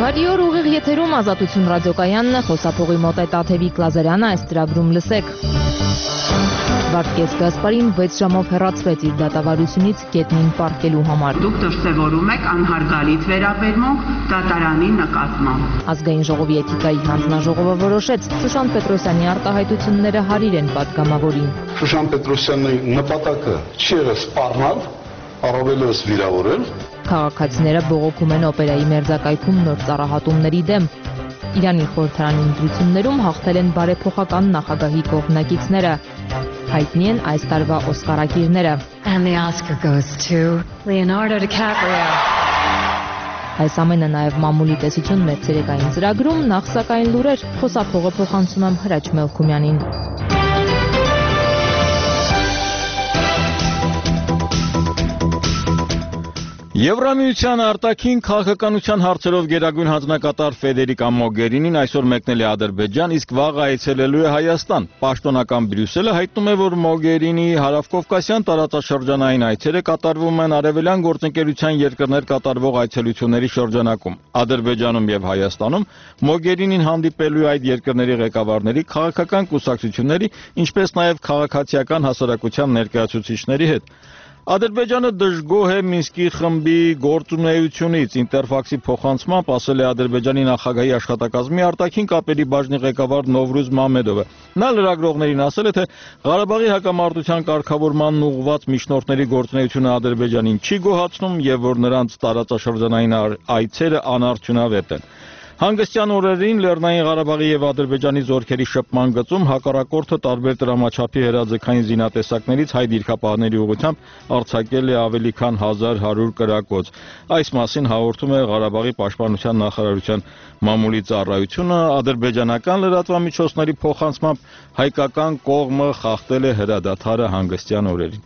Բարի օր, ուղիղ եթերում Ազատություն ռադիոկայանն է, խոսափողի մոտ է Տաթևիկ Լազարյանը, այս ծրագրում լսեք։ Վարդգես Գասպարին 6 ժամով հեռացվեց իր դատավարությունից գետնին պառկելու համար։ Դուք դրսևորում եք անհարգալից վերաբերմունք դատարանի նկատմամբ։ Ազգային ժողովի էթիկայի հանձնաժողովը որոշեց Շուշան Պետրոսյանի արտահայտությունները հարիր են պատգամավորին։ Շուշան Պետրոսյանի նպատակը չի եղել սպառնալ, առավելևս վիրավորել։ Քաղաքացիները բողոքում են օպերայի մերձակայքում նոր ծառահատումների դեմ։ Իրանի խորհրդարանի ընտրություններում հաղթել են բարեփոխական նախագահի կողմնակիցները։ Հայտնի են այս տարվա օսկարակիրները։ And the Oscar goes to Leonardo DiCaprio. Այս ամենը նաև մամուլի տեսություն մեր ցերեկային ծրագրում, նախ սակայն լուրեր, խոսափողը փոխանցում եմ Հրաչ Մելքումյանին։ Եվրամիության արտաքին քաղաքականության հարցերով գերագույն հանձնակատար Ֆեդերիկա Մոգերինին այսօր մեկնել է Ադրբեջան, իսկ վաղ այցելելու է Հայաստան։ Պաշտոնական Բրյուսելը հայտնում է, որ Մոգերինիի հարավկովկասյան տարածաշրջանային այցերը կատարվում են արևելյան գործընկերության երկրներ կատարվող այցելությունների շրջանակում։ Ադրբեջանում եւ Հայաստանում Մոգերինին հանդիպելու է այդ երկրների ղեկավարների, քաղաքական կուսակցությունների, ինչպես նաեւ քաղաքացիական հասարակության ներկայացուցիչների հետ։ Ադրբեջանը դժգոհ է Մինսկի խմբի գործունեությունից, Ինտերֆաքսի փոխանցմամբ ասել է Ադրբեջանի նախագահի աշխատակազմի արտաքին կապերի բաժնի ղեկավար Նովրուզ Մամեդովը։ Նա լրագրողներին ասել է, թե Ղարաբաղի հակամարտության կարգավորմանն ուղղված միջնորդների գործունեությունը Ադրբեջանին չի գոհացնում եւ որ նրանց տարածաշրջանային այցերը անարդյունավետ են։ Հանգստյան օրերին Լեռնային Ղարաբաղի եւ Ադրբեջանի զորքերի շփման գծում հակառակորդը տարբեր տրամաչափի հրաձգային զինատեսակներից հայ դիրքապահների ուղղությամբ արձակել է ավելի քան 1100 կրակոց։ Այս մասին հաղորդում է Ղարաբաղի պաշտպանության նախարարության մամուլի ծառայությունը, ադրբեջանական լրատվամիջոցների փոխանցմամբ հայկական կողմը խախտել է հրադադարը հանգստյան օրերին։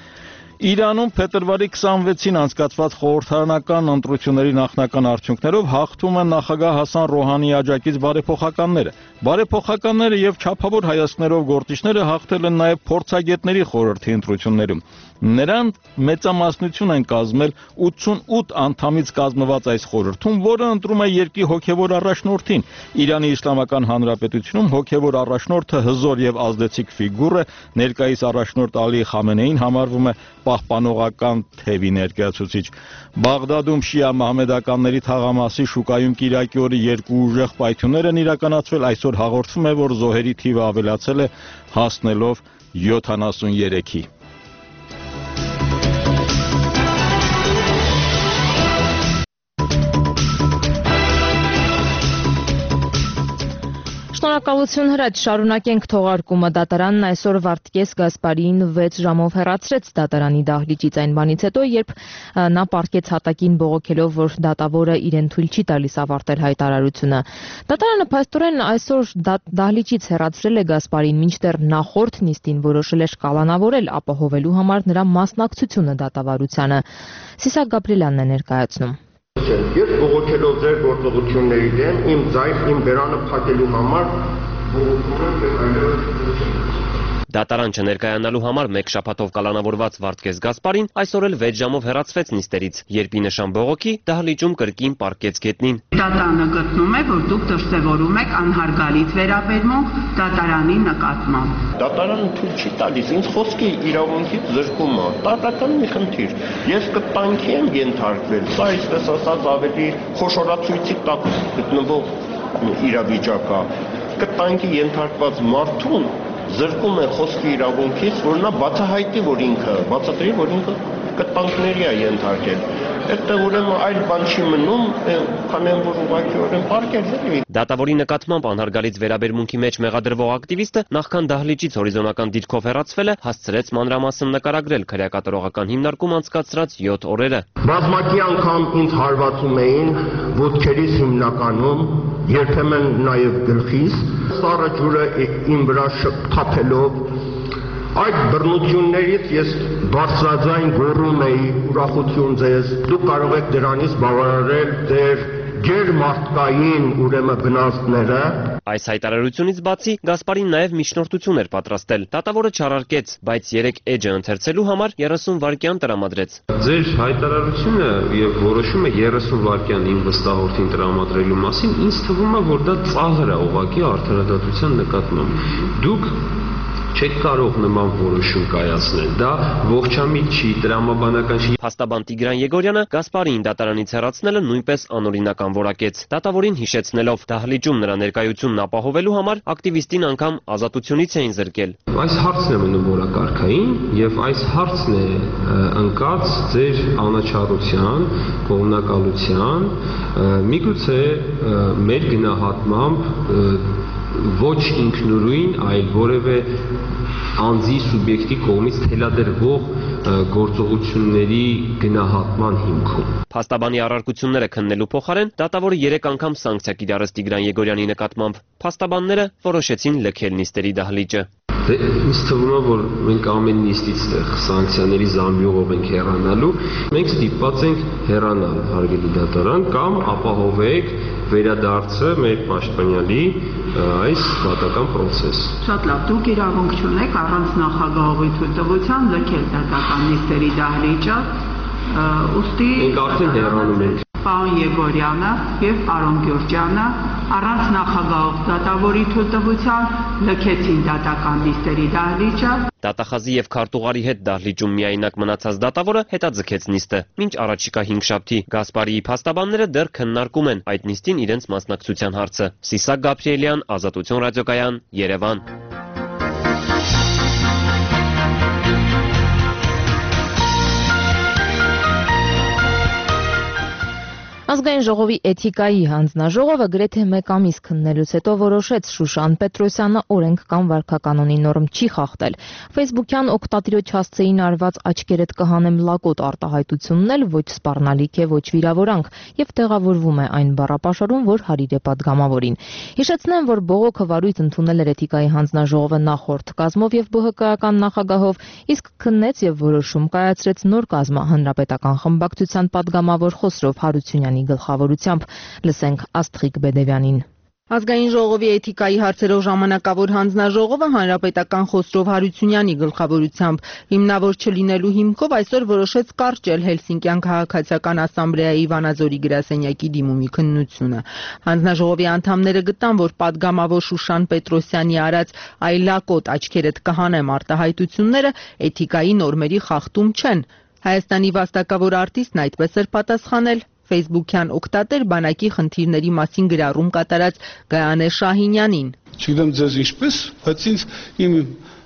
Իրանում փետրվարի 26-ին անցկացված խորհրդարանական ընտրությունների նախնական արդյունքներով հաղթում են նախագահ Հասան Ռոհանիի աջակից բարեփոխականները։ Բարեփոխականները եւ չափավոր հայացքներով գործիչները հաղթել են նաեւ փորձագետների խորհրդի ընտրություններում։ Նրանք մեծամասնություն են կազմել 88 անդամից կազմված այս խորհրդում, որը ընտրում է երկրի հոգևոր առաջնորդին։ Իրանի Իսլամական Հանրապետությունում հոգևոր առաջնորդը հզոր եւ ազդեցիկ ֆիգուր է, ներկայիս առաջնորդ Ալի Խամենեին համարվում է պահպանողական թևի ներկայացուցիչ։ Բաղդադում շիա մահմեդականների թաղամասի շուկայում կիրակի օրը երկու ուժեղ պայթյուններ են իրականացվել, այսօր հաղորդվում է, որ զոհերի թիվը ավելացել է, հասնելով 73-ի։ Շնորհակալություն Հրաչ, շարունակենք թողարկումը։ Դատարանն այսօր Վարդգես Գասպարիին 6 ժամով հեռացրեց դատարանի դահլիճից այն բանից հետո, երբ նա պառկեց հատակին բողոքելով, որ դատավորը իրեն թույլ չի տալիս ավարտել հայտարարությունը։ Դատարանը փաստորեն այսօր դահլիճից հեռացրել է Գասպարին, մինչդեռ նախորդ նիստին որոշել էր կալանավորել ապահովելու համար նրա մասնակցությունը դատավարությանը։ Սիսակ Գաբրիելյանն է ներկայացնում։ Ես բողոքելով ձեր գործողությունների դեմ իմ ձայն, իմ բերանը փակելու համար բողոքում եմ Դատարան չներկայանալու համար մեկ շաբաթով կալանավորված Վարդգես Գասպարին այսօր էլ 6 ժամով հեռացվեց նիստերից, երբ ի նշան բողոքի դահլիճում կրկին պառկեց գետնին։ Դատարանը գտնում է, որ դուք դրսևորում եք անհարգալից վերաբերմունք դատարանի նկատմամբ։ Դատարանը թույլ չի տալիս ինձ խոսքի իրավունքից զրկում է, տարրական մի խնդիր։ Ես կտանքի եմ ենթարկվել, սա այսպես ասած ավելի խոշորացույցի տակ գտնվող իրավիճակ է։ Կտանքի ենթարկված մարդուն զրկում է խոսքի իրավունքից, որ նա բացահայտի, որ ինքը կտանքների է ենթարկել։ Այդտեղ ուրեմն այլ բան չի մնում, քանի որ ուղղակիորեն պարկել էլի։ Դատավորի նկատմամբ անհարգալից վերաբերմունքի մեջ մեղադրվող ակտիվիստը նախքան դահլիճից հորիզոնական դիրքով հեռացվելը հասցրեց մանրամասն նկարագրել քրեակատարողական հիմնարկում անցկացրած 7 օրերը։ Բազմակի անգամ ինձ հարվածում էին ոտքերիս հիմնականում, երբեմն նաև գլխիս, սառը ջուրը իմ վրա թափելով, այդ բռնություններից ես բարձրաձայն գոռում էի ուրախություն ձեզ, դուք կարող եք դրանից բավարարել ձեր ջերմարտկային ուրեմն վնասները։ Այս հայտարարությունից բացի Գասպարին նաև միջնորդություն էր պատրաստել։ Դատավորը չարարկեց, բայց 3 էջը ընթերցելու համար 30 վայրկյան տրամադրեց։ Ձեր հայտարարությունը եւ որոշումը 30 վայրկյան իմ վստահորդին տրամադրելու մասին ինձ թվում է, որ դա ծաղր է ուղղակի արդարադատության նկատմամբ։ Դուք չեք կարող նման որոշում կայացնել, դա ողջամիտ չի, տրամաբանական չի։ Փաստաբան Տիգրան Եգորյանը Գասպարիին դատարանից հեռացնելը նույնպես անօրինական որակեց։ Դատավորին հիշեցնելով դահլիճում նրա ներկայությունն ապահովելու համար ակտիվիստին անգամ ազատությունից էին զրկել։ Այս հարցն է մնում որակարգային եւ այս հարցն է ընկած ձեր անաչառության, կողմնակալության, միգուցե մեր գնահատմամբ ոչ ինքնուրույն, այլ որևէ անձի սուբյեկտի կողմից թելադրվող գործողությունների գնահատման հիմքում։ Փաստաբանի առարկությունները քննելու փոխարեն դատավորը 3 անգամ սանկցիա կիրառեց Տիգրան Եգորյանի նկատմամբ։ Փաստաբանները որոշեցին լքել նիստերի դահլիճը։ Ինձ թվում է, որ մենք ամեն նիստից սանկցիաների զամբյուղով ենք հեռանալու, մենք ստիպված ենք հեռանալ, հարգելի դատարան, կամ ապահովեք վերադարձը մեր պաշտպանյալի այս պատական process։ Շատ լավ, դուք իրավունք չունեք առանց նախագահողի թույլտվության լքել դատական նիստերի դահլիճը, ուստի մենք արդեն հեռանում ենք։ Պարոն Եգորյանը եւ պարոն Գյուրջյանը առանց նախագահող դատավորի թույլտվության լքեցին դատական նիստերի դահլիճը։ Դատախազի եւ քարտուղարի հետ դահլիճում միայնակ մնացած դատավորը հետաձգեց նիստը։ Մինչ առաջիկա 5 շաբթի Գասպարիի փաստաբանները դեռ քննարկում են այդ նիստին իրենց մասնակցության հարցը։ Սիսակ Գաբրիելյան, Ազատություն ռադիոկայան, Երևան։ Ազգային ժողովի էթիկայի հանձնաժողովը գրեթե 1 ամիս քննելուց հետո որոշեց Շուշան Պետրոսյանը օրենք կամ վարքականոնի նորմ չի խախտել։ Facebook-յան օգտատիրոջ հասցեին արված աչքերդ կհանեմ լակոտ արտահայտությունն էլ ոչ սպառնալիք է, ոչ վիրավորանք եւ տեղավորվում է այն բառապաշարում, որ հարիր է պատգամավորին։ Հիշեցնեմ, որ բողոքը վարույթ ընդունել էր էթիկայի հանձնաժողովը նախորդ կազմով եւ ԲՀԿ-ական նախագահով, իսկ քննեց եւ որոշում կայացրեց նոր կազմը հանրապետական խմբակցության падգամավոր Խոսրով Հարությունյանի գլխավորությամբ։ Լսենք Աստղիկ Բեդևյանին։ Ազգային ժողովի էթիկայի հարցերով ժամանակավոր հանձնաժողովը հանրապետական Խոսրով Հարությունյանի գլխավորությամբ հիմնավոր չլինելու հիմքով այսօր որոշեց կարճել Հելսինկյան քաղաքացիական ասամբլեայի Վանաձորի գրասենյակի դիմումի քննությունը։ Հանձնաժողովի անդամները գտան, որ падգամավոր Շուշան Պետրոսյանի արած այլակոտ աչքերդ կհանեմ արտահայտությունները էթիկայի նորմերի խախտում չեն։ Հայաստանի վաստակավոր արտիստն այդպես էր պատասխանել Facebook-յան օգտատեր բանակի խնդիրների մասին գրառում կատարած Գայանե Շահինյանին։ Չգիտեմ ձեզ ինչպես, բայց ինձ իմ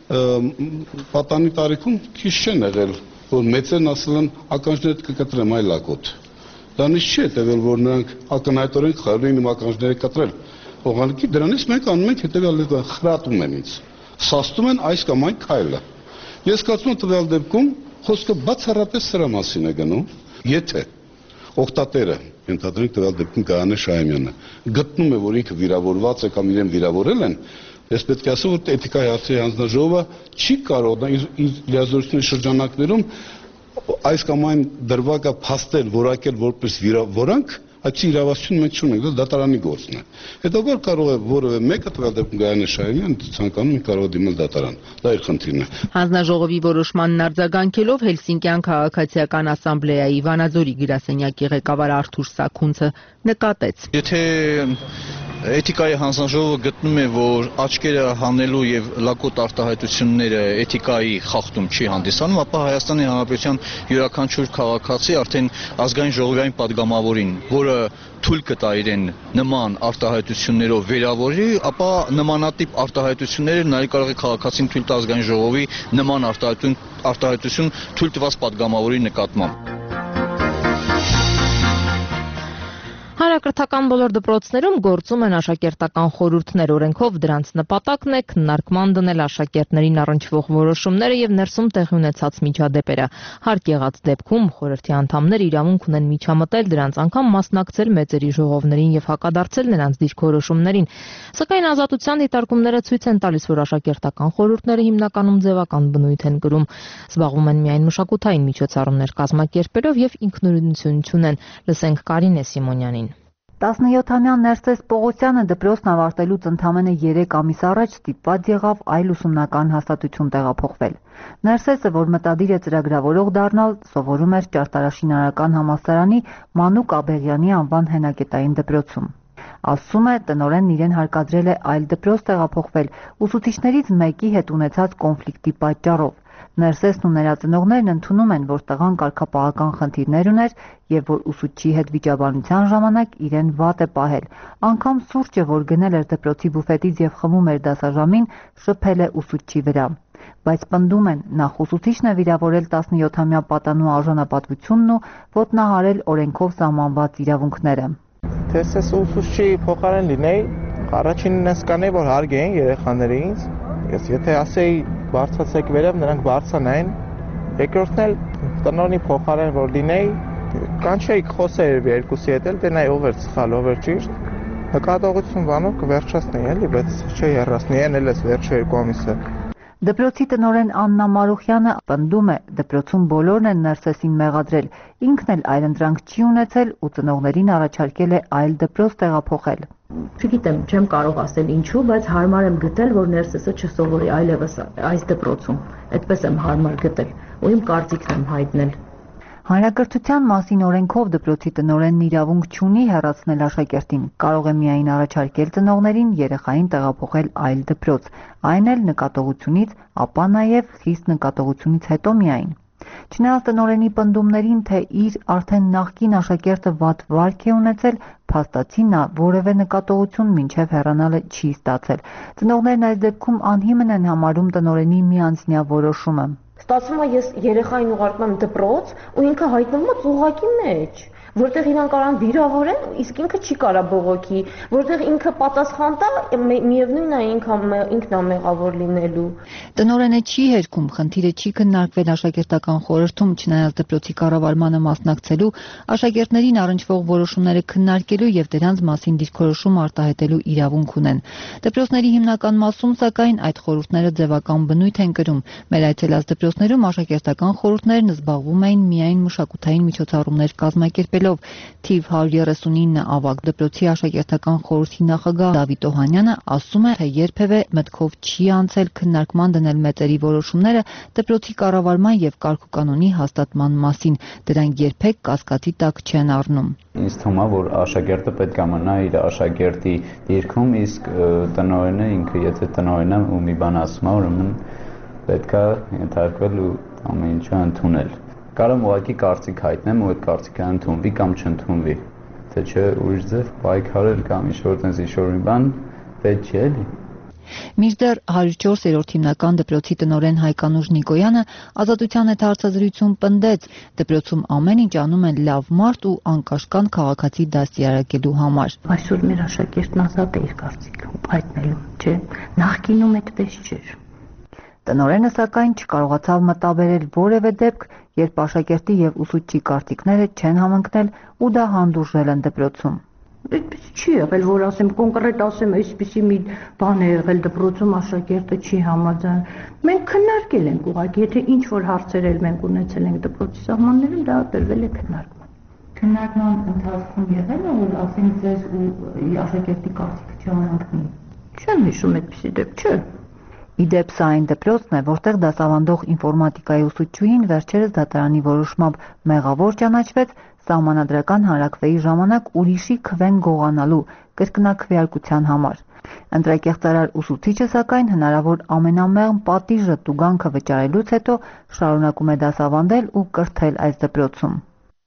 պատանի տարիքում քիչ չեն եղել, որ մեծերն ասել են ականջներդ կկտրեմ այլ ակոտ։ Դա նույնիսկ չի հետևել, որ նրանք ակնհայտորեն խաղին իմ ականջները կտրել։ Ուղղակի դրանից մենք անում ենք հետևյալ խրատում են ինձ։ Սաստում են այս կամ այն քայլը։ Ես կարծում եմ տվյալ դեպքում խոսքը բացառապես սրա մասին է գնում, եթե օգտատերը, ենթադրենք տվյալ դեպքում Գայանե Շահինյանը, գտնում է, որ ինքը վիրավորված է կամ իրեն վիրավորել են, ես պետք է ասեմ, որ էթիկայի հարցերի հանձնաժողովը չի կարող իր լիազորությունների շրջանակներում այս կամ այն դրվագը փաստել, որակել որպես վիրավորանք, այդ իրավասությունը մենք չունենք, դա դատարանի գործն է։ Հետո որ կարող է որևէ մեկը տվյալ դեպքում Գայանե Շահինյանը ցանկանում կարող դիմել դատարան։ Դա իր խնդիրն է։ Հանձնաժողովի որոշմանն արձագանքելով Հելսինկյան քաղաքացիական ասամբլեայի Վանաձորի գրասենյակի ղեկավար Արթուր Սաքունցը նկատեց. Եթե էթիկայի հանձնաժողովը գտնում է, որ աչքերը հանելու եւ լակոտ արտահայտությունները էթիկայի խախտում չի հանդիսանում, ապա Հայաստանի Հանրապետության յուրաքանչյուր քաղաքացի արդեն ազգային ժողովային падգամավորին, որը թույլ կտա իրեն նման արտահայտություններով վերավորի, ապա նմանատիպ արտահայտությունները նաև կարող է քաղաքացին թույլ տա ազգային ժողովի նման արտահայտություն թույլ տված падգամավորի նկատմամբ։ Հանրակրթական բոլոր դպրոցներում գործում են աշակերտական խորհուրդներ, օրենքով դրանց նպատակն է քննարկման դնել աշակերտներին առնչվող որոշումները եւ ներսում տեղի ունեցած միջադեպերը։ Հարկ եղած դեպքում խորհրդի անդամները իրավունք ունեն միջամտել դրանց, անգամ մասնակցել մեծերի ժողովներին եւ հակադարձել նրանց դիրքորոշումներին։ Սակայն Ազատության դիտարկումները ցույց են տալիս, որ աշակերտական խորհուրդները հիմնականում ձևական բնույթ են կրում, զբաղվում են միայն մշակութային միջոցառումներ կազմակերպելով եւ ինքնուրույնություն չունեն։ Լսենք Կարինե Սիմոնյանին։ 17-ամյա Ներսես Պողոսյանը դպրոցն ավարտելուց ընդամենը 3 ամիս առաջ ստիպված եղավ այլ ուսումնական հաստատություն տեղափոխվել։ Ներսեսը, որ մտադիր է ծրագրավորող դառնալ, սովորում էր Ճարտարաշինարարական համալսարանի Մանուկ Աբեղյանի անվան հենակետային դպրոցում։ Ասում է, տնօրենն իրեն հարկադրել է այլ դպրոց տեղափոխվել ուսուցիչներից մեկի հետ ունեցած կոնֆլիկտի պատճառով։ Ներսեսն ու նրա ծնողներն ընդունում են, որ տղան կարգապահական խնդիրներ ուներ եւ որ ուսուցչի հետ վիճաբանության ժամանակ իրեն վատ է պահել։ Անգամ սուրճը, որ գնել էր դպրոցի բուֆետից եւ խմում էր դասաժամին, շփել է ուսուցչի վրա։ Բայց պնդում են, նախ ուսուցիչն է վիրավորել 17-ամյա պատանու արժանապատվությունն ու ոտնահարել օրենքով սահմանված իրավունքները։ Ես ես ուսուցչի փոխարեն լինեի, առաջինն ես կանեի, որ հարգեին երեխաներին, ես եթե ասեի բարձրացեք վերև, նրանք բարձրանային, երկրորդն էլ տնօրենի փոխարեն որ լինեի, կանչեի խոսեի երկուսի հետ էլ, դե նայ ով էր սխալ, ով էր ճիշտ, նկատողություն բանով կվերջացնեի էլի, բայց չէ հեռացնի, են էլ ես վերջը 2 ամիսը։ Դպրոցի տնօրեն Աննա Մարուխյանը պնդում է, դպրոցում բոլորն են Ներսեսին մեղադրել, ինքն էլ այլընտրանք չի ունեցել ու ծնողներին առաջարկել է այլ դպրոց տեղափոխել։ Չգիտեմ, չեմ կարող ասել ինչու, բայց հարմար եմ գտել, որ Ներսեսը չսովորի այլևս այս դպրոցում։ Այդպես եմ հարմար գտել ու իմ կարծիքն եմ հայտնել։ Հանրակրթության մասին օրենքով դպրոցի տնօրենն իրավունք չունի հեռացնել աշակերտին, կարող է միայն առաջարկել ծնողներին երեխային տեղափոխել այլ դպրոց, այն էլ նկատողությունից, ապա նաև խիստ նկատողությունից հետո միայն։ Չնայած տնօրենի պնդումներին, թե իր արդեն նախկին աշակերտը վատ վարք է ունեցել, փաստացի նա որևէ նկատողություն մինչև հեռանալը չի ստացել։ Ծնողներն այս դեպքում անհիմն են համարում տնօրենի միանձնյա որոշումը։ Ստացվում է ես երեխային ուղարկում եմ դպրոց ու ինքը հայտնվում է ծուղակի մեջ, որտեղ իրան կարան վիրավորեն, իսկ ինքը չի կարա բողոքի, որտեղ ինքը պատասխան տա, միևնույնն է ինքն է մեղավոր լինելու։ Տնօրենը չի հերքում, խնդիրը չի քննարկվել աշակերտական խորհրդում, չնայած դպրոցի կառավարմանը մասնակցելու, աշակերտներին առնչվող որոշումները քննարկելու եւ դրանց մասին դիրքորոշում արտահայտելու իրավունք ունեն։ Դպրոցների հիմնական մասում, սակայն, այդ խորհուրդները ձևական բնույթ են կրում։ Մեր այցելած դպրոցներում աշակերտական խորհուրդներն զբաղվում էին միայն մշակութային միջոցառումներ կազմակերպելով։ Թիվ 139 ավագ դպրոցի աշակերտական խորհրդի նախագահ Դավիթ Օհանյանը ասում է, թե երբևէ մտքով չի անցել քննարկման դնել մեծերի որոշումները դպրոցի կառավարման եւ կարգուկանոնի հաստատման մասին։ Դրանք երբեք կասկածի տակ չեն առնում։ Ինձ թվում է, որ աշակերտը պետք է մնա իր աշակերտի դիրքում, իսկ տնօրենը ինքը եթե տնօրենը ու մի բան ասում է, ուրեմն պետք է ենթարկվել ու ամեն ինչը ընդունել։ Կարող եմ ուղղակի կարծիք հայտնեմ ու այդ կարծիքը ընդունվի կամ չընդունվի, թե չէ ուրիշ ձև պայքարել կամ ինչ-որ տենց ինչ-որ մի բան պետք չէ էլի։ Մինչդեռ 104-րդ հիմնական դպրոցի տնօրեն Հայկանուշ Նիկոյանը ազատության հետ հարցազրույցում պնդեց, դպրոցում ամեն ինչ անում են լավ մարդ ու անկաշկան քաղաքացի դաստիարակելու համար։ Այսօր մեր աշակերտն ազատ է իր կարծիքը հայտնելու, չէ՞։ Նախկինում այդպես չէր։ Տնօրենը սակայն չկարողացավ մտաբերել որևէ դեպք, երբ աշակերտի եւ ուսուցչի կարծիքները չեն համընկնել ու դա հանդուրժել են դպրոցում։ Այդպես չի եղել, որ ասեմ կոնկրետ ասեմ, այսպեսի մի բան է եղել դպրոցում աշակերտը չի համաձայն։ Մենք քննարկել ենք ուղղակի, եթե ինչ որ հարցեր էլ մենք ունեցել ենք դպրոցի սահմաններում, դա տրվել է քննարկման։ Քննարկման ընթացքում եղել է, որ ասենք ձեզ ու աշակերտի կարծիքը չհամընկնի։ Չեմ հիշում այդպեսի դեպք, չէ։ Իդեպ սա այն դպրոցն է, որտեղ դասավանդող ինֆորմատիկայի ուսուցչուհին վերջերս դատարանի որոշմամբ մեղավոր ճանաչվեց սահմանադրական հանրաքվեի ժամանակ ուրիշի քվեն գողանալու կրկնակվեարկության համար։ Ընտրակեղծարար ուսուցիչը սակայն հնարավոր ամենամեղմ պատիժը տուգանքը վճարելուց հետո շարունակում է դասավանդել ու կրթել այս դպրոցում։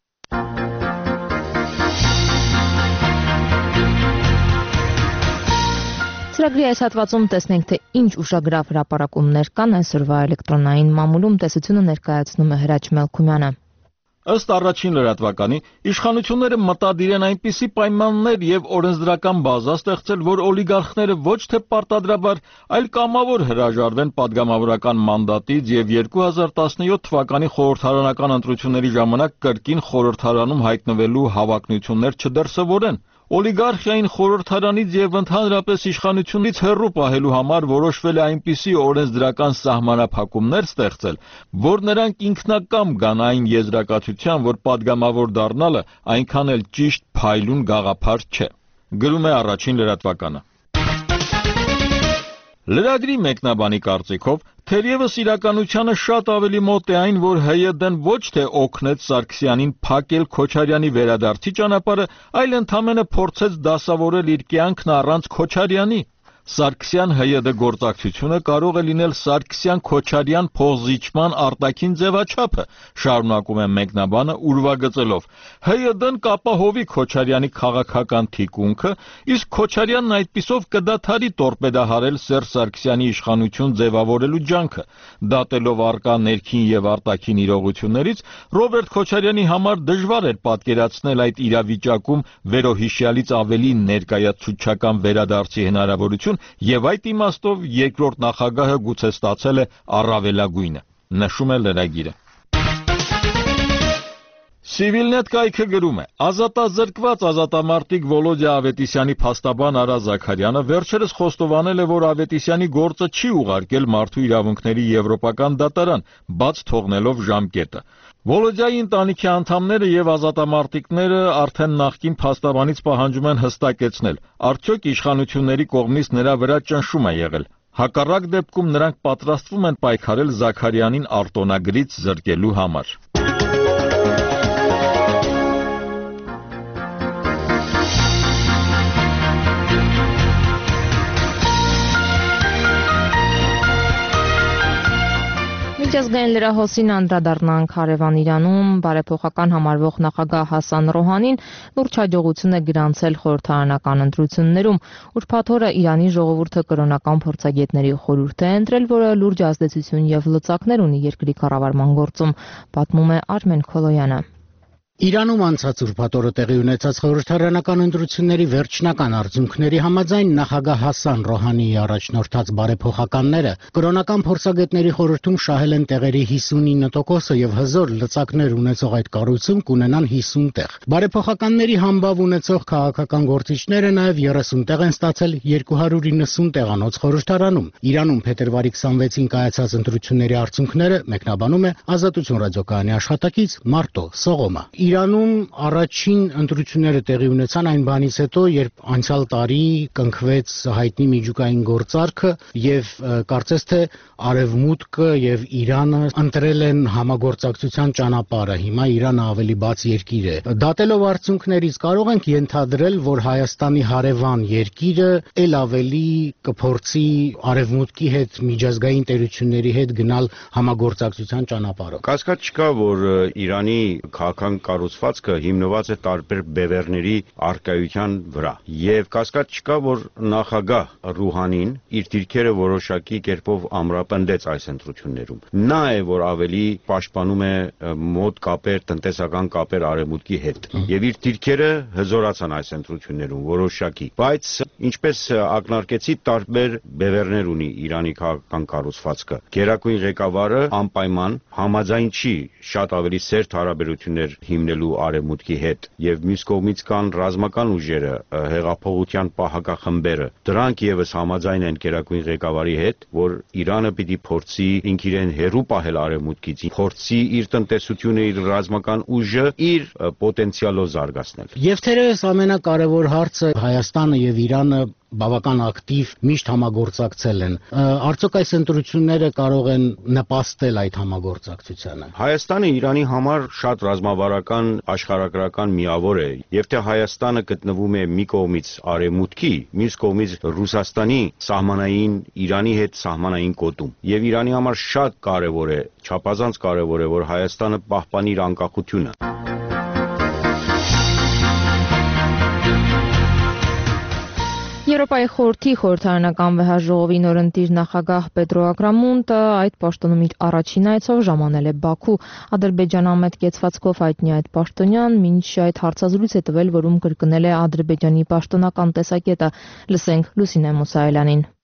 Ծրագրի այս հատվածում տեսնենք, թե ինչ ուշագրավ հրապարակումներ կան այսօրվա էլեկտրոնային մամուլում, տեսությունը ներկայացնում է Հրաչ Մելքումյանը։ Ըստ առաջին լրատվականի, իշխանությունները մտադիր են այնպիսի պայմաններ եւ օրենսդրական բազա ստեղծել, որ օլիգարխները ոչ թե պարտադրաբար, այլ կամավոր հրաժարվեն падգամավորական մանդատից եւ 2017 թվականի խորհրդարանական ընտրությունների ժամանակ կրկին խորհրդարանում հայտնվելու հավակնություններ չդրսևորեն։ Օլիգարխիային խորհրդարանից եւ ընդհանրապես իշխանությունից հեռու պահելու համար որոշվել է այնպիսի օրենսդրական սահմանափակումներ ստեղծել, որ նրանք ինքնակամ գան այն եզրակացության, որ падգամավոր դառնալը այնքան էլ ճիշտ փայլուն գաղափար չէ։ Գրում է Առաջին լրատվականը։ Լրագրի մեկնաբանի կարծիքով թերևս իրականությանը շատ ավելի մոտ է այն, որ ՀՅԴ-ն ոչ թե օգնեց Սարգսյանին փակել Քոչարյանի վերադարձի ճանապարհը, այլ ընդամենը փորձեց դասավորել իր կյանքն առանց Քոչարյանի։ Սարգսյան ՀՅԴ գործակցությունը կարող է լինել Սարգսյան-Քոչարյան փոխզիջման արտաքին ձևաչափը, շարունակում է մեկնաբանը ուրվագծելով։ ՀՅԴ-ն կապահովի Քոչարյանի քաղաքական թիկունքը, իսկ Քոչարյանն այդպիսով կդադարի տորպեդահարել Սերժ Սարգսյանի իշխանություն ձևավորելու ջանքը։ Դատելով արկա ներքին եւ արտաքին իրողություններից, Ռոբերտ Քոչարյանի համար դժվար էր պատկերացնել այդ իրավիճակում վերոհիշյալից ավելի ներկայացուցչական վերադարձի հնարավորություն եւ այդ իմաստով երկրորդ նախագահը գուցե ստացել է առավելագույնը, նշում է լրագիրը։ Civilnet կայքը գրում է. ազատազրկված ազատամարտիկ Վոլոդյա Ավետիսյանի փաստաբան Արա Զաքարյանը վերջերս խոստովանել է, որ Ավետիսյանի գործը չի ուղարկել Մարդու իրավունքների եվրոպական դատարան, բաց թողնելով ժամկետը։ Վոլոդյայի ընտանիքի անդամները եւ ազատամարտիկները արդեն նախկին փաստաբանից պահանջում են հստակեցնել, արդյոք իշխանությունների կողմից նրա վրա ճնշում է եղել։ Հակառակ դեպքում նրանք պատրաստվում են պայքարել Զաքարյանին արտոնագրից զրկելու համար։ Միջազգային լրահոսին անդրադառնանք հարևան Իրանում բարեփոխական համարվող նախագահ Հասան Ռոհանին լուրջ հաջողություն է գրանցել խորհրդարանական ընտրություններում։ Ուրբաթ օրը Իրանի ժողովուրդը կրոնական փորձագետների խորհուրդ է ընտրել, որը լուրջ ազդեցություն եւ լծակներ ունի երկրի կառավարման գործում, պատմում է Արմեն Քոլոյանը։ Իրանում անցած ուրբաթ օրը տեղի ունեցած խորհրդարանական ընտրությունների վերջնական արդյունքների համաձայն նախագահ Հասան Ռոհանիի առաջնորդած բարեփոխականները կրոնական փորձագետների խորհրդում շահել են տեղերի 59%-ը եւ հզոր լծակներ ունեցող այդ կառույցում կունենան 50 տեղ։ Բարեփոխականների համբավ ունեցող քաղաքական գործիչները նաեւ 30 տեղ են ստացել 290 տեղանոց խորհրդարանում։ Իրանում փետրվարի 26-ին կայացած ընտրությունների արդյունքները մեկնաբանում է Ազատություն ռադիոկայանի աշխատակից Մարտո Սողոմա։ Իրանում առաջին ընտրությունները տեղի ունեցան այն բանից հետո, երբ անցյալ տարի կնքվեց հայտնի միջուկային գործարքը եւ կարծես թե Արևմուտքը եւ Իրանը ընտրել են համագործակցության ճանապարհը։ Հիմա Իրանը ավելի բաց երկիր է։ Դատելով արդյունքներից կարող ենք ենթադրել, որ Հայաստանի հարևան երկիրը ել ավելի կփորձի Արևմուտքի հետ միջազգային տերությունների հետ գնալ համագործակցության ճանապարհով։ Կասկած չկա, որ Իրանի քաղաքական կառուցվածքը հիմնված է տարբեր բևեռների առկայության վրա եւ կասկած չկա, որ նախագահ Ռուհանին իր դիրքերը որոշակի կերպով ամրապնդեց այս ընտրություններում։ Նա է, որ ավելի պաշտպանում է մոտ կապեր, տնտեսական կապեր Արևմուտքի հետ եւ իր դիրքերը հզորացան այս ընտրություններում որոշակի, բայց ինչպես ակնարկեցի, տարբեր բևեռներ ունի Իրանի քաղաքական կառուցվածքը։ Գերագույն ղեկավարը անպայման համաձայն չի շատ ավելի սերտ հարաբերություններ հիմնելու Արևմուտքի հետ եւ մյուս կողմից կան ռազմական ուժերը, հեղափոխության պահակախմբերը։ Դրանք եւս համաձայն են Գերագույն ղեկավարի հետ, որ Իրանը պիտի փորձի ինքիրեն հերու պահել Արևմուտքից, փորձի իր տնտեսությունը, իր ռազմական ուժը իր պոտենցիալով զարգացնել։ Եվ թերևս ամենակարևոր հարցը Հայաստանը եւ Իրանը բավական ակտիվ միշտ համագործակցել են։ Արդյոք այս ընտրությունները կարող են նպաստել այդ համագործակցությանը։ Հայաստանը Իրանի համար շատ ռազմավարական աշխարհագրական միավոր է, եւ թե Հայաստանը գտնվում է մի կողմից Արևմուտքի, մյուս կողմից Ռուսաստանի սահմանային Իրանի հետ սահմանային կոտում։ Եվ Իրանի համար շատ կարևոր է, չափազանց կարևոր է, որ Հայաստանը պահպանի իր անկախությունը։ Եվրոպայի խորհրդի խորհրդարանական վեհաժողովի նորընտիր նախագահ Պետրո Ագրամոնտը այդ պաշտոնում իր առաջին այցով ժամանել է Բաքու։ Ադրբեջանամետ կեցվածքով հայտնի այդ պաշտոնյան մինչ այդ հարցազրույց է տվել, որում կրկնել է Ադրբեջանի պաշտոնական տեսակետը։ Լսենք Լուսինե Մուսայելյանին։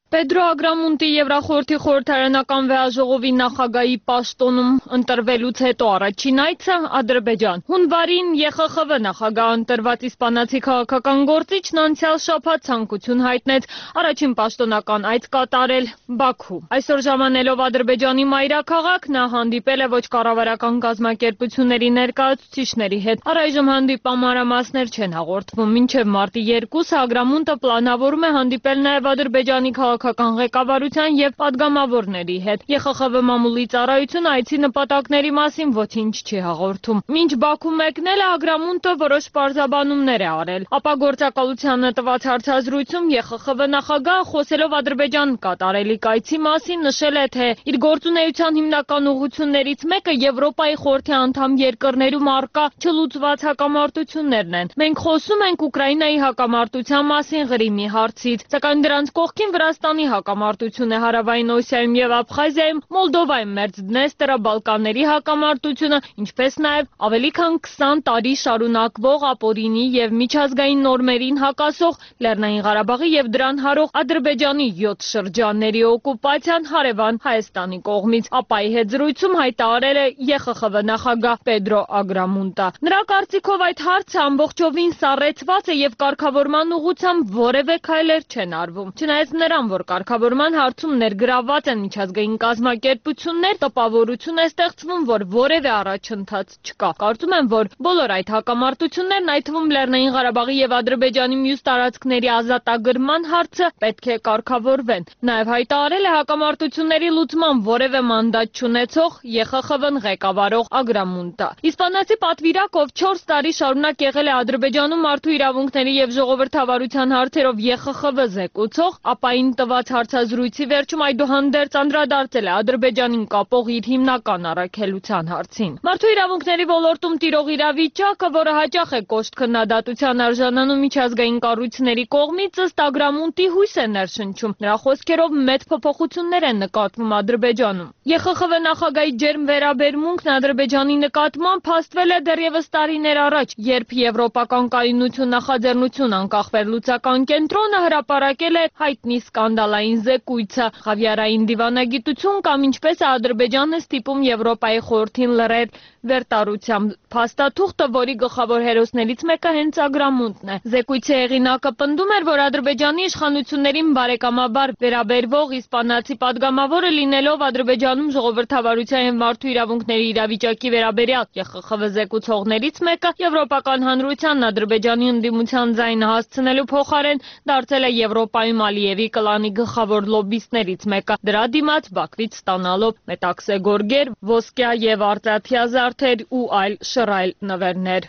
Pedro Agramonti Եվրախորհրդի խորհրդարանական վեաժողովի նախագահի պաշտոնում ընտրվելուց հետո առաջին այցը Ադրբեջան։ Հունվարին ԵԽԽՎ նախագահ ընտրված իսպանացի քաղաքական գործիչն անցյալ շաբաթ ցանկություն հայտնեց առաջին պաշտոնական այց կատարել Բաքու։ Այսօր ժամանելով Ադրբեջանի մայրաքաղաք նա հանդիպել է ոչ կառավարական կազմակերպությունների ներկայացուցիչների հետ։ Առայժմ հանդիպամարամասներ չեն հաղորդվում։ Մինչև մարտի 2-ը Ագրամոնտը պլանավորում է հանդիպել նաև Ադրբեջանի քաղաքական ղեկավարության եւ падգամավորների հետ։ ԵԽԽՎ մամուլի ծառայությունը այցի նպատակների մասին ոչինչ չի հաղորդում։ Մինչ Բաքու մեկնելը Ագրամոնտը որոշ պարզաբանումներ է արել։ Ապա գործակալությանը տված հարցազրույցում ԵԽԽՎ նախագահը խոսելով Ադրբեջան կատարելիք այցի մասին նշել է, թե իր գործունեության հիմնական ուղղություններից մեկը Եվրոպայի խորհրդի անդամ երկրներում առկա չլուծված հակամարտություններն են։ Մենք խոսում ենք Ուկրաինայի հակամարտության մասին Ղրիմի հարցից, սակայն դրանց կողքին Վրաստանի հակամարտություն է Հարավային Օսիայում եւ Աբխազիայում, Մոլդովայում Մերձդնեստրը, Բալկանների հակամարտությունը, ինչպես նաեւ ավելի քան 20 տարի շարունակվող ապօրինի եւ միջազգային նորմերին հակասող Լեռնային Ղարաբաղի եւ դրան հարող Ադրբեջանի 7 շրջանների օկուպացիան հարևան Հայաստանի կողմից։ Ապայի հետ զրույցում հայտարարել է ԵԽԽՎ նախագահ Պեդրո Ագրամոնտը։ Նրա կարծիքով այդ հարցը ամբողջովին սառեցված է եւ կարգավորման ուղղությամբ որևէ քայլեր չեն արվում։ Չնայած նրան, որ կարգավորման հարցում ներգրավված են միջազգային կազմակերպություններ, տպավորություն է ստեղծվում, որ որևէ առաջընթաց չկա։ Կարծում եմ, որ բոլոր այդ հակամարտություններն, այդ թվում Լեռնային Ղարաբաղի եւ Ադրբեջանի մյուս տարածքների ազատագրման հարցը պետք է կարգավորվեն։ Նաեւ հայտարարել է հակամարտությունների լուծման որևէ մանդատ չունեցող ԵԽԽՎ-ն ղեկավարող Ագրամոնտը։ Իսպանացի պատվիրակով 4 տարի շարունակ եղել է Ադրբեջանում մարդու իրավունքների եւ ժողովրդավարության հարցերով ԵԽԽՎ զեկուցող, ապային տված հարցազրույցի վերջում այդուհանդերձ անդրադարձել է Ադրբեջանին կապող իր հիմնական առաքելության հարցին։ Մարդու իրավունքների ոլորտում տիրող իրավիճակը, որը հաճախ է կոշտ քննադատության արժանանում միջազգային կառույցների կողմից, ըստ Ագրամոնտի հույս է ներշնչում։ Նրա խոսքերով մեծ փոփոխություններ են նկատվում Ադրբեջանում։ ԵԽԽՎ նախագահի ջերմ վերաբերմունքն Ադրբեջանի նկատմամբ փաստվել է դեռևս տարիներ առաջ, երբ Եվրոպական կայունություն նախաձեռնություն անկախ վերլուծական կենտրոնը հրապարակել է հայտնի սկանդալային զեկույցը «Խավիարային դիվանագիտություն» կամ ինչպես է Ադրբեջանը ստիպում Եվրոպայի խորհրդին լռել վերտարությամբ փաստաթուղթը, որի գլխավոր հերոսներից մեկը հենց Ագրամոնտն է։ Զեկույցի հեղինակը պնդում էր, որ Ադրբեջանի իշխանություններին բարեկամաբար վերաբերվող իսպանացի падգամավորը լինելով Ադրբեջանում ժողովրդավարության եւ մարդու իրավունքների իրավիճակի վերաբերյալ ԵԽԽՎ զեկուցողներից մեկը Եվրոպական հանրությանն Ադրբեջանի ընդդիմության ձայնը հասցնելու փոխարեն դարձել է Եվրոպայում Ալիևի կլանի գլխավոր լոբբիստներից մեկը, դրա դիմաց Բաքվից ստանալով մետաքսե գորգեր, ոսկյա եւ արծաթյա զարդեր ու այլ շռայլ նվերներ։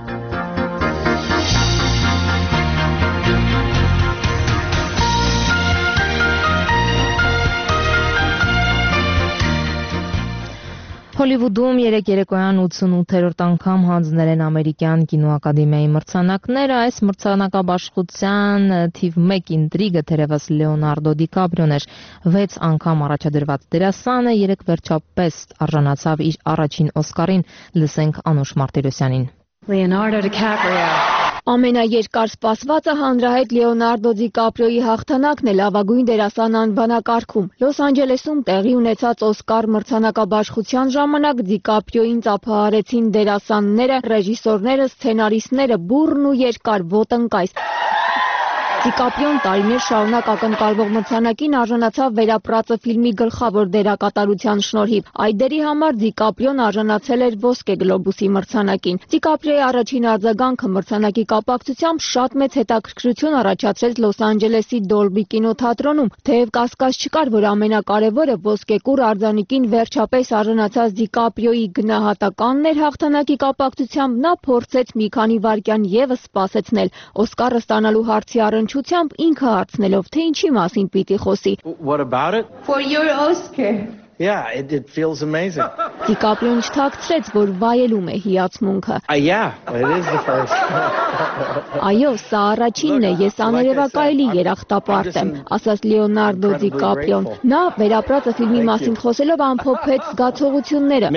Հոլիվուդում երեկ երեկոյան 88-րդ անգամ հանձնել են ամերիկյան կինոակադեմիայի մրցանակները։ Այս մրցանակաբաշխության թիվ 1 ինտրիգը թերևս Լեոնարդո Դիկապրիոն էր։ 6 անգամ առաջադրված դերասանը երեկ վերջապես արժանացավ իր առաջին Օսկարին։ Լսենք Անուշ Մարտիրոսյանին։ Leonardo DiCaprio. Ամենաերկար սպասվածը հանրահայտ Լեոնարդո Դիկապրիոյի հաղթանակն է լավագույն դերասան անվանակարգում։ Լոս Անջելեսում տեղի ունեցած Օսկար մրցանակաբաշխության ժամանակ Դիկապրիոյին ծափահարեցին դերասանները, ռեժիսորները, սցենարիստները, բուռն ու երկար ոտնկայս։ Դիկապրիոն տարիներ շարունակ ակնկալվող մրցանակին արժանացավ Վերապրածը ֆիլմի գլխավոր դերակատարության շնորհիվ։ Այդ դերի համար Դիկապրիոն արժանացել էր Ոսկե գլոբուսի մրցանակին։ Դիկապրիոյի առաջին արձագանքը մրցանակի կապակցությամբ շատ մեծ հետաքրքրություն առաջացրեց Լոս Անջելեսի Դոլբի կինոթատրոնում։ Թեև կասկած չկար, որ ամենակարևորը ոսկեկուռ արձանիկին վերջապես արժանացած Դիկապրիոյի գնահատականն էր, հաղթանակի կապակցությամբ նա փորձեց մի քանի վայրկյան եւս սպասեցնել Օսկարը ստանալու հարցի առնչությամբ ինքը հարցնելով, թե ինչի մասին պիտի խոսի։ What about it? For your Oscar. Yeah, it feels amazing. Դիկապրիոն չթաքցրեց, որ վայելում է հիացմունքը։ Yeah, it is the first. Այո, սա առաջինն է, ես աներևակայելի երախտապարտ եմ, ասաց Լեոնարդո Դիկապրիոն։ Նա վերապրածը ֆիլմի մասին խոսելով ամփոփեց զգացողությունները։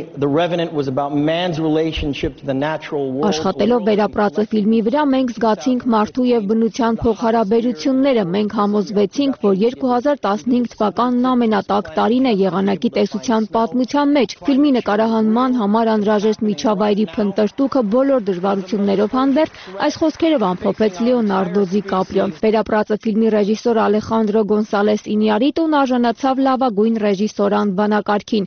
Աշխատելով վերապրածը ֆիլմի վրա մենք զգացինք մարդու եւ բնության փոխհարաբերությունները, մենք համոզվեցինք, որ 2015 թվականն ամենատաք տարին է եղանակի տեսության պատմության մեջ։ Ֆիլմի նկարահանման համար անհրաժեշտ միջավայրի փնտրտուքը բոլոր դժվարություններով հանդերձ այս խոսքերով ամփոփեց Լեոնարդո Դիկապրիոն։ Վերապրածը ֆիլմի ռեժիսոր Ալեխանդրո Գոնսալես Ինիարիտուն արժանացավ լավագույն ռեժիսոր անվանակարգին։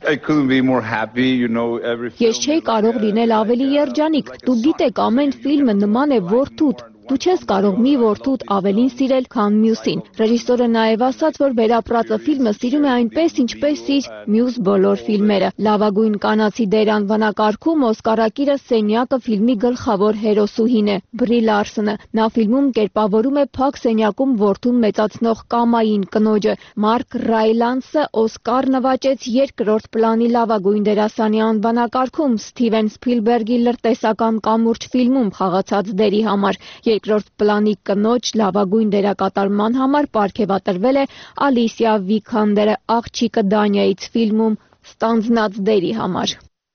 Ես չէի կարող լինել ավելի երջանիկ։ Դուք գիտեք, ամեն ֆիլմը նման է որդուդ։ Դու չես կարող մի որդուդ ավելին սիրել, քան մյուսին։ Ռեժիսորը նաև ասաց, որ վերապրածը ֆիլմը սիրում է այնպես, ինչպես իր մյուս բոլոր ֆիլմերը։ Լավագույն կանացի դեր անվանակարգում Օսկարակիրը սենյակը ֆիլմի գլխավոր հերոսուհին է՝ Բրի Լարսոնը։ Նա ֆիլմում կերպավորում է փակ սենյակում որդուն մեծացնող կամային կնոջը։ Մարկ Ռայլանսը Օսկար նվաճեց երկրորդ պլանի լավագույն դերասանի անվանակարգում Սթիվեն Սփիլբերգի լրտեսական կամուրջ ֆիլմում խաղացած դերի համար։ Երկրորդ պլանի կնոջ լավագույն դերակատարման համար պարգևատրվել է Ալիսիա Վիքանդերը Աղջիկը Դանիայից ֆիլմում ստանձնած դերի համար։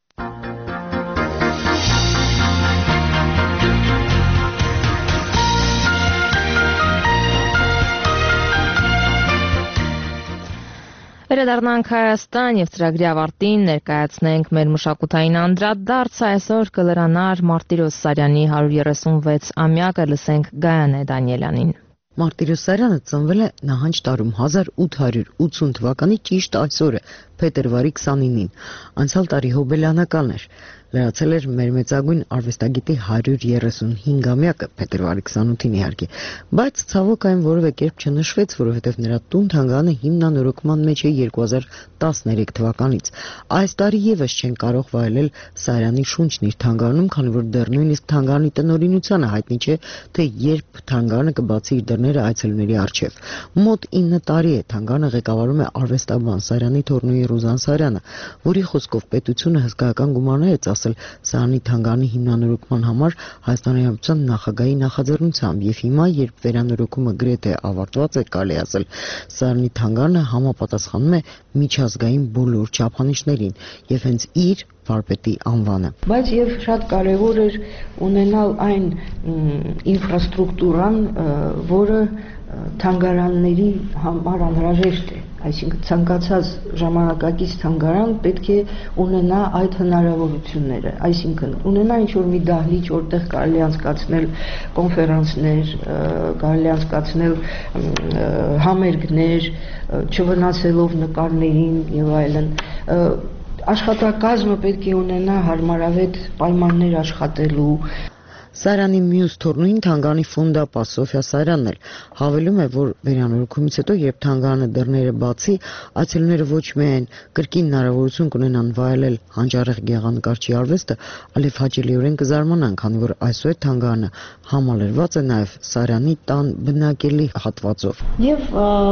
Վերադառնանք Հայաստան եւ ծրագրի ավարտին ներկայացնենք մեր մշակութային անդրադարձը այսօր կլրանար Մարտիրոս Սարյանի 136-ամյակը, լսենք Գայանե Դանիելյանին։ Մարտիրոս Սարյանը ծնվել է նահանջ տարում 1880 թվականի ճիշտ այսօրը, փետրվարի 29-ին։ Անցյալ տարի հոբելյանականն էր։ Լրացել էր մեր մեծագույն արվեստագետի 135-ամյակը, փետրվարի 28-ին իհարկե, բայց ցավոք այն որևէ կերպ չնշվեց, որովհետև նրա տուն-թանգարանը հիմնանորոգման մեջ է 2013 թվականից։ Այս տարի եւս չեն կարող վայելել Սարյանի շունչն իր թանգարանում, քանի որ դեռ նույնիսկ թանգարանի տնօրինությանը հայտնի չէ, թե երբ թանգարանը կբացի իր դռները այցելուների առջև։ Մոտ 9 տարի է թանգարանը ղեկավարում է արվեստաբան Սարյանի թոռնուի Ռուզան Սարյանը, որի խոսքով պետությունը հսկայական գումարներ է Սարյանի թանգարանի հիմնանորոգման համար Հայաստանի Հանրապետության նախագահի նախաձեռնությամբ եւ հիմա, երբ վերանորոգումը գրեթե ավարտված է, կարելի ասել, Սարյանի թանգարանը համապատասխանում է միջազգային բոլոր չափանիշներին եւ հենց իր վարպետի անվանը։ Բայց եւ շատ կարեւոր էր ունենալ այն ինֆրաստրուկտուրան, որը թանգարանների համար անհրաժեշտ է, այսինքն ցանկացած ժամանակակից թանգարան պետք է ունենա այդ հնարավորությունները, այսինքն ունենա ինչ-որ մի դահլիճ, որտեղ կարելի անցկացնել կոնֆերանսներ, կարելի անցկացնել համերգներ, չվնասելով նկարներին եւ այլն։ Աշխատակազմը պետք է ունենա հարմարավետ պայմաններ աշխատելու։ Սարյանի մյուս թոռնուին թանգարանի ֆոնդապահ Սոֆիա Սարյանն էլ հավելում է, որ վերանորոգումից հետո, երբ թանգարանը դռները բացի, այցելուները ոչ միայն կրկին հնարավորություն կունենան վայելել հանճարեղ գեղանկարչի արվեստը, այլև հաճելիորեն կզարմանան, քանի որ այսօր թանգարանը համալրված է նաև Սարյանի տան բնակելի հատվածով։ Եվ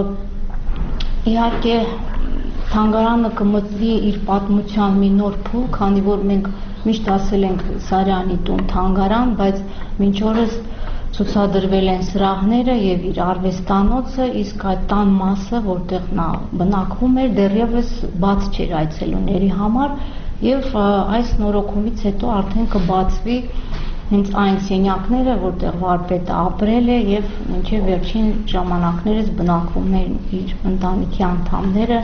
իհարկե թանգարանը կմտնի իր պատմության մի նոր փուլ, քանի որ մենք միշտ ասել ենք Սարյանի տուն թանգարան, բայց մինչ օրս ցուցադրվել են սրահները եւ իր արվեստանոցը, իսկ այդ տան մասը, որտեղ նա բնակվում էր, դեռևս բաց չէր այցելուների համար եւ այս նորոգումից հետո արդեն կբացվի հենց այն սենյակները, որտեղ վարպետը ապրել է եւ մինչեւ վերջին ժամանակներս բնակվում են իր ընտանիքի անդամները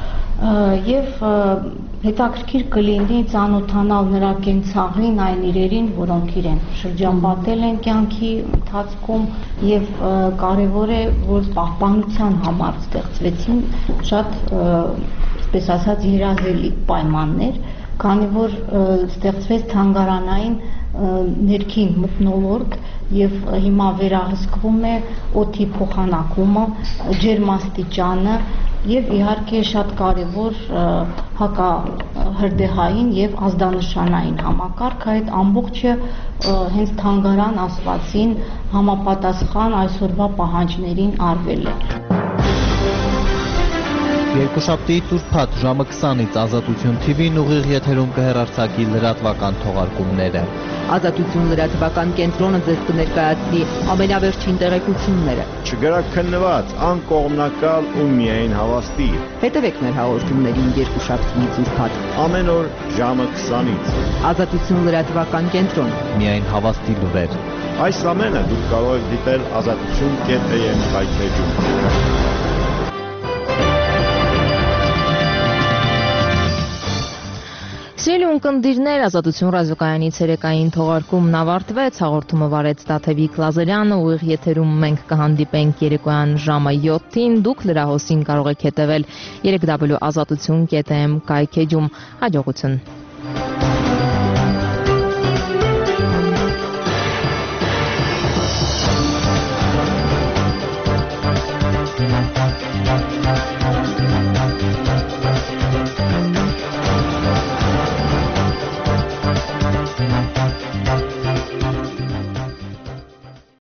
եւ հետաքրքիր կլինի ծանոթանալ նրա կենցաղին, այն իրերին, որոնք իրեն շրջապատել են կյանքի ընթացքում եւ կարեւոր է, որ պահպանության համար ստեղծվեցին շատ, այսպես ասած, երազելի պայմաններ, քանի որ ստեղծվեց թանգարանային ներքին մթնոլորտ եւ հիմա վերահսկվում է օդի փոխանակումը, ջերմաստիճանը եւ իհարկե շատ կարեւոր հակահրդեհային եւ ազդանշանային համակարգ, այդ ամբողջը հենց թանգարան ասվածին համապատասխան այսօրվա պահանջներին արվել է։ Երկուշաբթի տուրփաթ ժամը 20-ից Ազատություն TV-ն ուղիղ եթերում կհեռարձակի լրատվական թողարկումները։ Ազատություն լրատվական կենտրոնը ձեզ կներկայացնի ամենավերջին տեղեկությունները։ Չգրաքննված, անկողմնակալ ու միայն հավաստի։ Հետևեք մեր հաղորդումներին երկուշաբթի տուրփաթ։ Ամեն օր ժամը 20-ից։ Ազատություն լրատվական կենտրոն։ Միայն հավաստի լուրեր։ Այս ամենը դուք կարող եք դիտել azatutun.am հայթեջում։ Սիրելի ունկնդիրներ, Ազատություն ռադիոկայանի ցերեկային թողարկումն ավարտվեց, հաղորդումը վարեց Տաթևիկ Լազարյանը, ուղիղ եթերում մենք կհանդիպենք երեկոյան ժամը 7-ին, դուք լրահոսին կարող եք հետևել www.azatutun.am կայքեջում, հաջողություն։